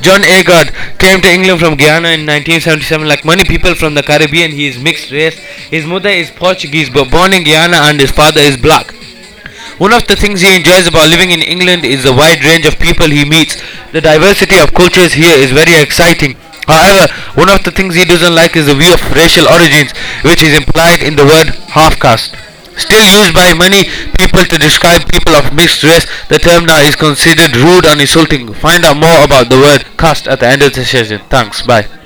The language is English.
John Agard came to England from Guyana in 1977. Like many people from the Caribbean, he is mixed race. His mother is Portuguese but born in Guyana, and his father is black. One of the things he enjoys about living in England is the wide range of people he meets. The diversity of cultures here is very exciting. However, one of the things he doesn't like is the view of racial origins, which is implied in the word half caste. Still used by many people to describe people of mixed race, the term now is considered rude and insulting. Find out more about the word caste at the end of the session. Thanks, bye.